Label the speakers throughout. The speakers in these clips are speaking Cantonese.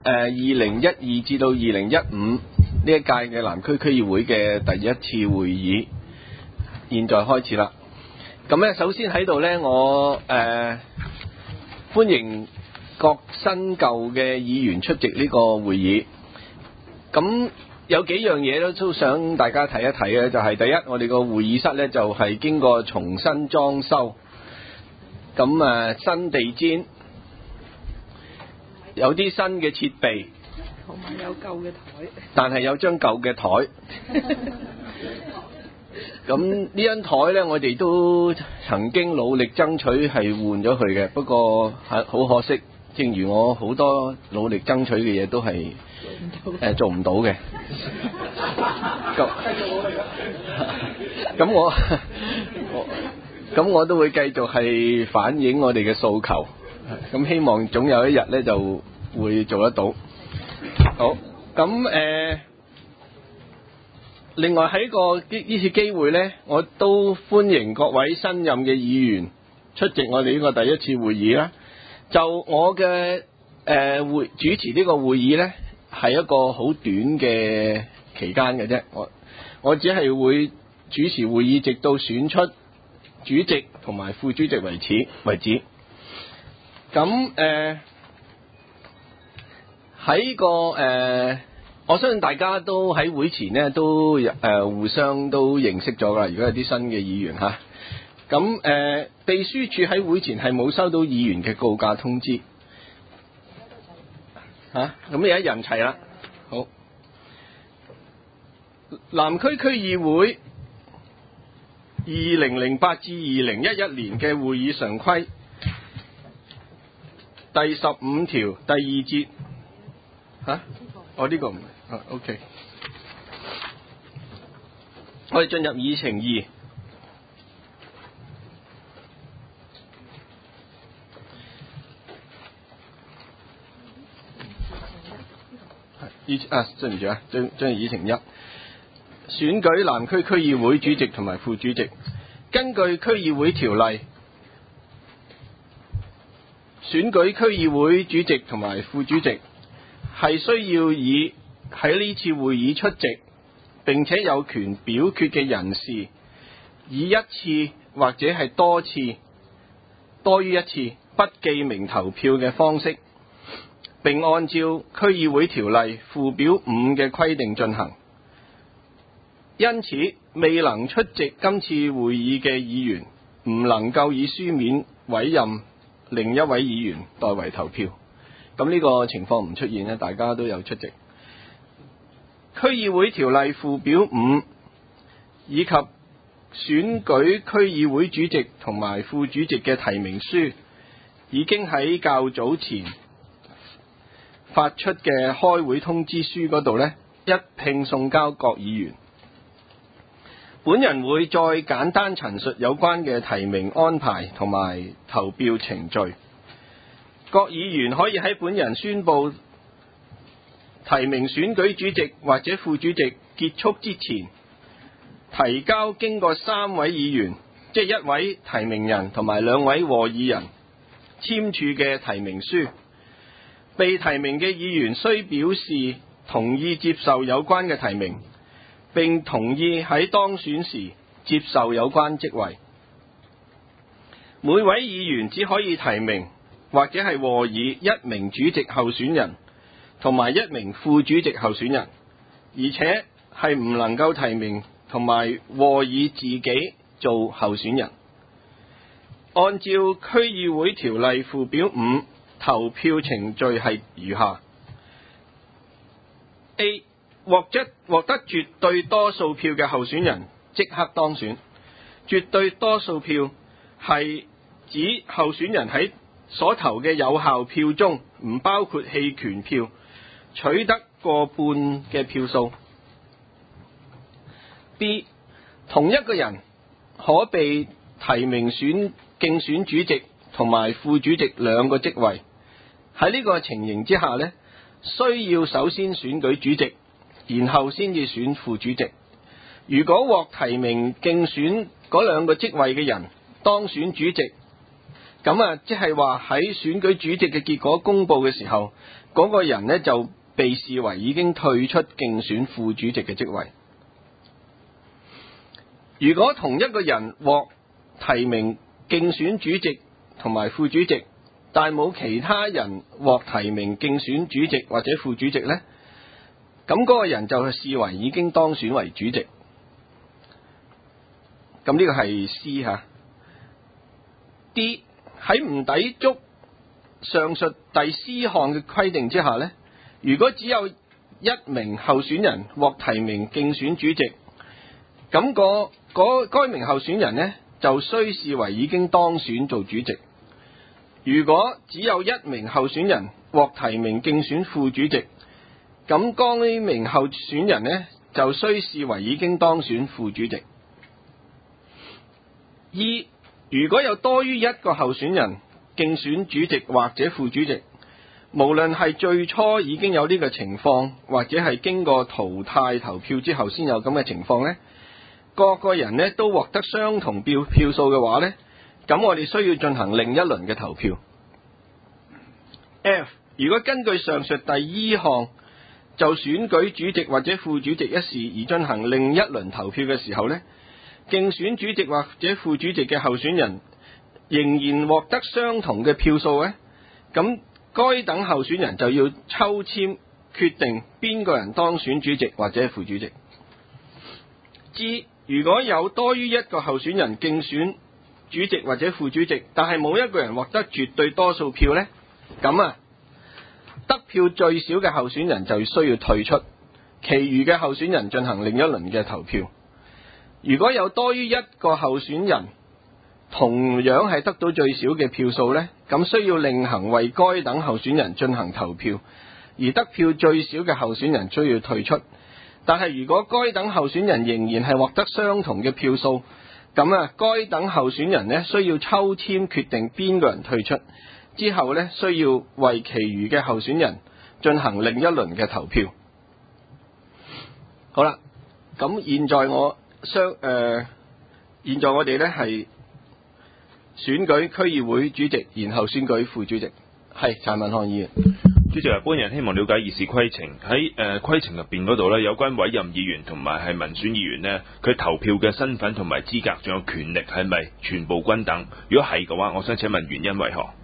Speaker 1: 2012至到2015呢一屆嘅南區區議會嘅第一次會議，現在開始啦。咁咧，首先喺度咧，我歡迎各新舊嘅議員出席呢個會議。咁有幾樣嘢都想大家睇一睇嘅，就係第一，我哋個會議室咧就係經過重新裝修，咁新地氈，有啲新嘅設備，
Speaker 2: 同埋有舊嘅台，
Speaker 1: 但係有張舊嘅台。咁呢張台咧，我哋都曾經努力爭取係換咗佢嘅，不過好可惜，正如我好多努力爭取嘅嘢都係做唔到嘅。咁我都會繼續係反映我哋嘅訴求，咁希望總有一日咧就會做得到。好，咁另外喺呢次機會呢，我都歡迎各位新任嘅議員出席我哋呢個第一次會議啦。就我嘅主持呢個會議呢，係一個好短嘅期間嘅啫。我只係會主持會議，直到選出主席同埋副主席為止。咁喺我相信大家都喺會前呢都互相都認識咗㗎。如果有啲新嘅議員嚇，咁秘書處喺會前係冇收到議員嘅告假通知嚇，咁而家人齊啦。好，南區區議會2008至2011年嘅會議常規第15條第2節嚇，我呢個唔係，OK。我哋進入議程2。對唔住啊，進入議程1，選舉南區區議會主席同埋副主席。根據區議會條例，選舉區議會主席同埋副主席係需要以喺呢次會議出席並且有權表決嘅人士，以一次或者係多於一次不記名投票嘅方式，並按照區議會條例附表5嘅規定進行。因此，未能出席今次會議嘅議員唔能夠以書面委任另一位議員代為投票。咁呢個情況唔出現咧，大家都有出席。區議會條例附表5以及選舉區議會主席同埋副主席嘅提名書已經喺較早前發出嘅開會通知書嗰度呢，一併送交各議員。本人會再簡單陳述有關嘅提名安排同埋投票程序。各議員可以喺本人宣布提名選舉主席或者副主席結束之前，提交經過3位議員，即係1位提名人同埋2位和議人簽署嘅提名書。被提名嘅議員須表示同意接受有關嘅提名，並同意喺當選時接受有關職位。每位議員只可以提名或者係和議1名主席候選人同埋1名副主席候選人，而且係唔能夠提名同埋和議自己做候選人。按照區議會條例附表5，投票程序係如下：A. 獲得絕對多數票嘅候選人即刻當選。絕對多數票係指候選人喺所投嘅有效票中，唔包括棄權票，取得過半嘅票數。B. 同一個人可被提名競選主席同埋副主席2個職位。喺呢個情形之下呢，需要首先選舉主席，然後先至選副主席。如果獲提名競選嗰2個職位嘅人當選主席，咁即係話喺選舉主席嘅結果公佈嘅時候， 嗰個人呢就被視為已經退出競選副主席嘅職位。如果同一個人獲提名競選主席同埋副主席，但冇其他人獲提名競選主席或者副主席呢，咁嗰個人就係視為已經當選為主席。咁呢個係 C 吓。D 喺唔抵觸上述第 C 項嘅規定之下呢，如果只有一名候選人獲提名競選主席，咁該名候選人呢就須視為已經當選做主席。如果只有一名候選人獲提名競選副主席，咁該名候選人呢就須視為已經當選副主席。E 如果有多於一個候選人競選主席或者副主席，無論係最初已經有呢個情況，或者係經過淘汰投票之後先有咁嘅情況呢，各個人呢都獲得相同票數嘅話呢，咁我哋需要進行另一輪嘅投票。F 如果根據上述第 E 項就選舉主席或者副主席一事而進行另一輪投票嘅時候呢，競選主席或者副主席嘅候選人仍然獲得相同嘅票數呢，咁該等候選人就要抽籤決定邊個人當選主席或者副主席。G 如果有多於一個候選人競選主席或者副主席，但係冇一個人獲得絕對多數票呢，咁得票最少嘅候選人就需要退出，其餘嘅候選人進行另一輪嘅投票。如果有多於一個候選人同樣係得到最少嘅票數呢，咁需要另行為該等候選人進行投票，而得票最少嘅候選人需要退出。但係如果該等候選人仍然係獲得相同嘅票數，咁該等候選人呢需要抽籤決定邊個人退出，之後呢需要為其餘嘅候選人進行另一輪嘅投票。好啦，咁現在我哋呢係選舉區議會主席，然後選舉副主席。係陳文漢議員。
Speaker 3: 主席，本人希望了解議事規程，喺規程入邊嗰度呢，有關委任議員同埋係民選議員呢，佢投票嘅身份同埋資格仲有權力係咪全部均等？如果係嘅話，我想請問原因為何？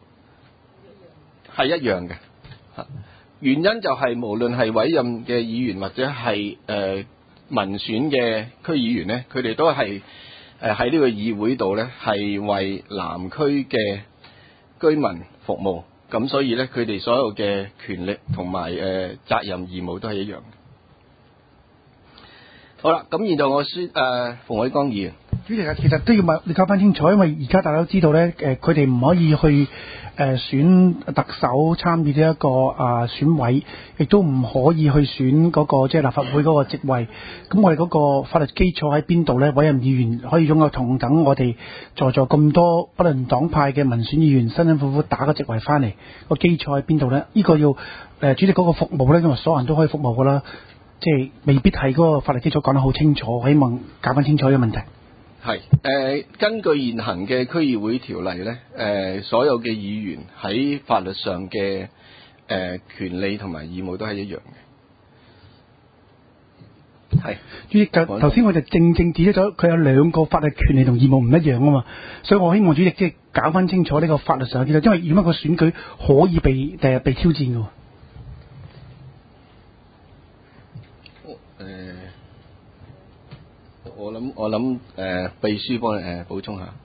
Speaker 1: 係一樣嘅，原因就係無論係委任嘅議員或者係民選嘅區議員呢，佢哋都係喺呢個議會度呢，係為南區嘅居民服務，咁所以呢，佢哋所有嘅權力同埋責任義務都係一樣嘅。好啦，咁現在我馮煒光議員。
Speaker 4: 主席啊，其實都要你搞翻清楚，因為而家大家都知道咧，佢哋唔可以去選特首參與呢一個選委，亦都唔可以去選嗰個即係立法會嗰個職位。咁我哋嗰個法律基礎喺邊度咧？委任議員可以擁有同等我哋在座咁多不論黨派嘅民選議員辛辛苦苦打個職位翻嚟，個基礎喺邊度咧？呢個要主席嗰個服務咧，因為所有人都可以服務噶啦，即係未必係嗰個法律基礎講得好清楚，希望搞翻清楚呢個問題。
Speaker 1: 係根據現行嘅區議會條例呢，所有嘅議員喺法律上嘅權利同埋義務都係一樣嘅。係
Speaker 4: 主席，頭先我哋正指出咗佢有兩個法律權利同義務唔一樣啊嘛，所以我希望主席即係搞翻清楚呢個法律上嘅嘢，因為如果個選舉可以被挑戰嘅。
Speaker 1: 我諗秘書幫你補充下。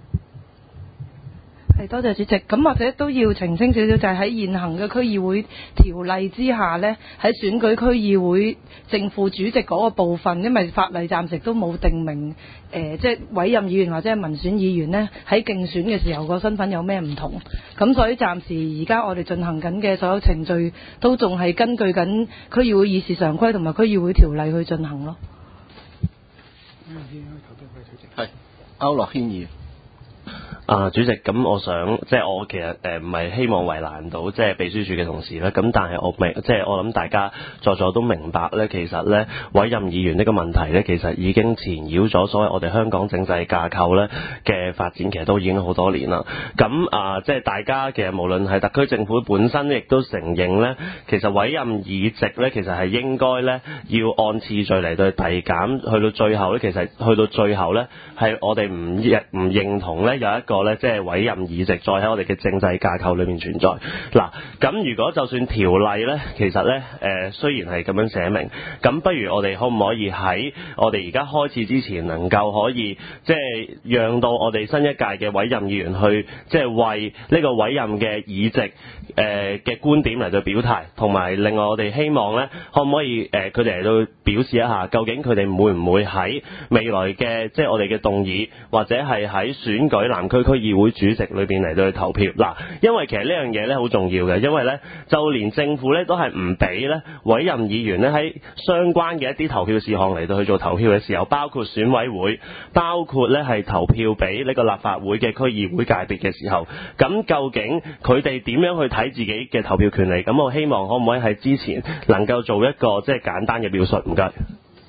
Speaker 2: 係，多謝主席。咁或者都要澄清少少，就係喺現行嘅區議會條例之下呢，喺選舉區議會正副主席嗰個部分，因為法例暫時都冇定明即係委任議員或者係民選議員呢，喺競選嘅時候個身份有咩唔同。咁所以暫時而家我哋進行緊嘅所有程序都仲係根據緊區議會議事常規同埋區議會條例去進行咯。
Speaker 1: 係區諾軒議員。
Speaker 5: 主席，咁我想即係我其實唔係希望為難到即係秘書處嘅同事啦，咁但係我諗大家在座都明白咧，其實咧委任議員呢個問題咧，其實已經纏繞咗所謂我哋香港政制架構咧嘅發展，其實都已經好多年啦。咁即係大家其實無論係特區政府本身亦都承認咧，其實委任議席咧其實係應該咧要按次序嚟到遞減，去到最後咧其實去到最後咧係我哋唔認同咧有一個咧即係委任議席再喺我哋嘅政制架構裏面存在。嗱，咁如果就算條例咧，其實咧雖然係咁樣寫明，咁不如我哋可唔可以喺我哋而家開始之前，能夠可以即係讓到我哋新一屆嘅委任議員去即係為呢個委任嘅議席嘅觀點嚟到表態，同埋另外我哋希望咧，可唔可以佢哋嚟到表示一下，究竟佢哋會唔會喺未來嘅即係我哋嘅動議，或者係喺選舉南區區議會主席裏邊嚟到去投票。嗱，因為其實呢樣嘢咧好重要嘅，因為咧就連政府咧都係唔俾咧委任議員咧喺相關嘅一啲投票事項嚟到去做投票嘅時候，包括選委會，包括咧係投票俾呢個立法會嘅區議會界別嘅時候，咁究竟佢哋點樣去睇自己嘅投票權利？咁我希望可唔可以喺之前能夠做一個即係簡單嘅表述？唔該。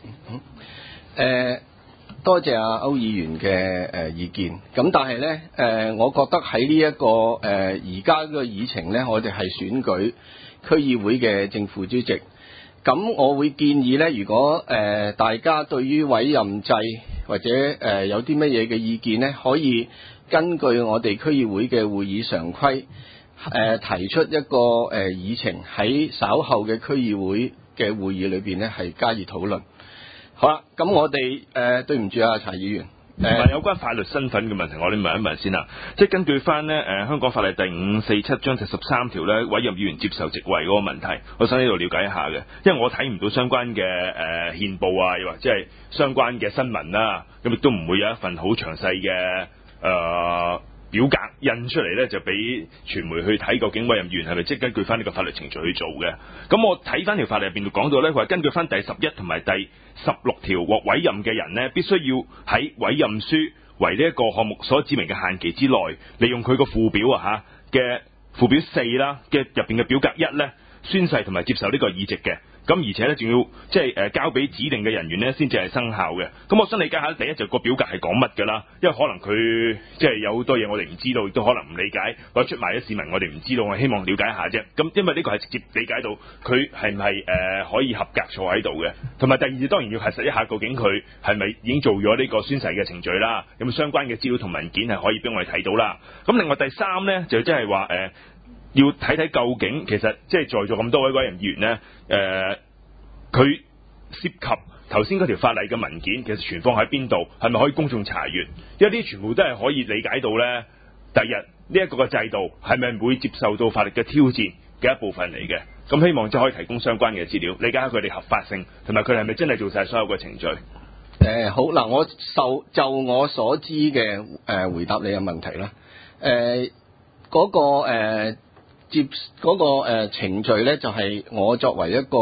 Speaker 1: 多謝阿歐議員嘅意見。咁但係咧我覺得喺呢一個而家呢個議程咧，我哋係選舉區議會嘅正副主席。咁我會建議咧，如果大家對於委任制或者有啲乜嘢嘅意見咧，可以根據我哋區議會嘅會議常規提出一個議程，喺稍後嘅區議會嘅會議裏邊咧係加以討論。好啦，咁我哋對唔住啊，柴議員，
Speaker 3: 唔係有關法律身份嘅問題，我哋問一問先啦。即係根據翻呢香港法例第547章第13條咧，委任議員接受席位嗰個問題，我想呢度了解一下嘅，因為我睇唔到相關嘅憲報啊，又或者係相關嘅新聞啦，咁亦都唔會有一份好詳細嘅表格印出嚟咧，就俾傳媒去睇究竟委任議員係咪即係根據翻呢個法律程序去做嘅。咁我睇翻條法例入邊度講到咧，佢話根據翻第11同埋第16條，獲委任嘅人呢，必須要喺委任書為呢一個項目所指明嘅限期之內，利用佢個附表嘅附表4啦嘅入邊嘅表格1咧，宣誓同埋接受呢個議席嘅。咁而且咧，仲要即係交俾指定嘅人員咧，先至係生效嘅。咁我想理解下，第一就個表格係講乜㗎啦？因為可能佢即係有好多嘢我哋唔知道，亦都可能唔理解，或者出賣咗市民，我哋唔知道。我希望了解一下啫。咁因為呢個係直接理解到佢係唔係可以合格坐喺度嘅。同埋第二，當然要核實一下，究竟佢係咪已經做咗呢個宣誓嘅程序啦？有冇相關嘅資料同文件係可以俾我哋睇到啦？咁另外第三咧，就即係話要睇睇究竟其實即係在座咁多位委任議員呢，佢涉及頭先嗰條法例嘅文件，其實存放喺邊度，係咪可以公眾查閱？因為啲全部都係可以理解到呢，第日呢一個嘅制度係咪會接受到法律嘅挑戰嘅一部分嚟嘅？咁希望即係可以提供相關嘅資料，理解下佢哋合法性，同埋佢哋係咪真係做晒所有嘅程序？
Speaker 1: 好嗱，我就我所知嘅回答你嘅問題啦。嗰個接嗰個程序咧，就係我作為一個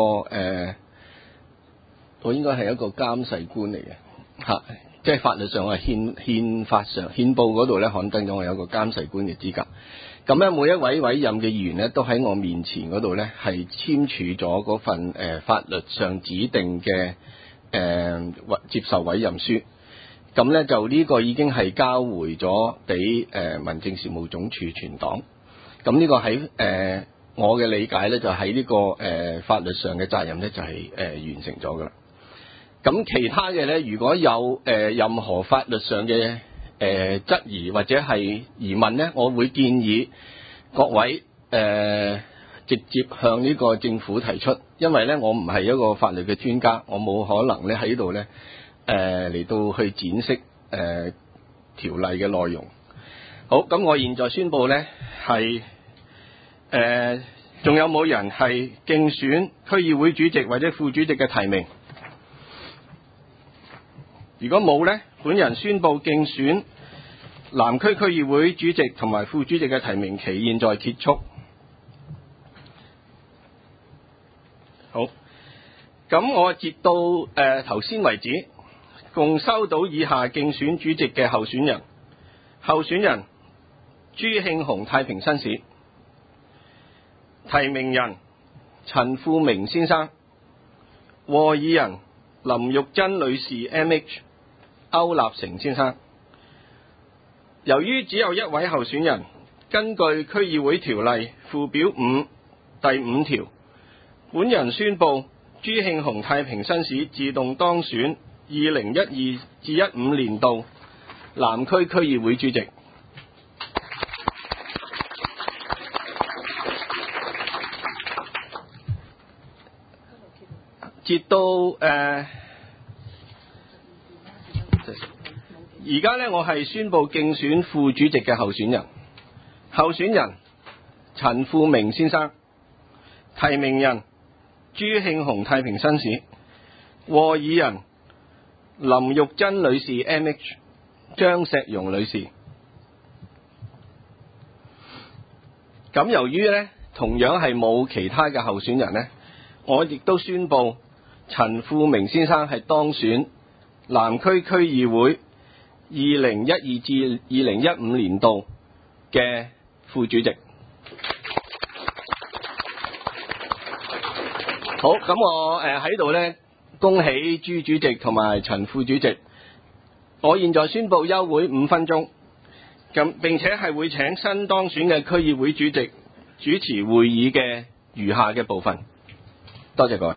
Speaker 1: 我應該係一個監誓官嚟嘅，即係法律上我係憲法上憲報嗰度咧刊登咗我有個監誓官嘅資格。咁咧，每一位委任嘅議員咧，都喺我面前嗰度咧係簽署咗嗰份法律上指定嘅接受委任書。咁咧就呢個已經係交回咗俾民政事務總署存檔。咁呢個喺我嘅理解咧，就喺呢個法律上嘅責任咧，就係完成咗噶啦。咁其他嘅咧，如果有任何法律上嘅質疑或者係疑問咧，我會建議各位直接向呢個政府提出，因為咧我唔係一個法律嘅專家，我冇可能咧喺度咧嚟到去展釋條例嘅內容。好，咁我現在宣布咧係仲有冇人係競選區議會主席或者副主席嘅提名？如果冇咧，本人宣布競選南區區議會主席同埋副主席嘅提名期現在結束。好，咁我截到頭先為止，共收到以下競選主席嘅候選人。候選人朱慶雄太平紳士。提名人陳富明先生。和議人林玉珍女士 MH 歐立成先生。由於只有一位候選人，根據區議會條例附表5第5條，本人宣布朱慶雄太平紳士自動當選2012至15年度南區區議會主席。截到而家呢，我係宣布競選副主席嘅候選人。候選人陳富明先生。提名人朱慶雄太平紳士。和議人林玉珍女士 MH 張石蓉女士。咁由於呢，同樣係冇其他嘅候選人呢，我亦都宣布陳富明先生係當選南區區議會2012至2015年度嘅副主席。好，咁我喺度呢，恭喜朱主席同埋陳副主席。我現在宣布休會5分鐘，咁並且係會請新當選嘅區議會主席主持會議嘅餘下嘅部分。多謝各位。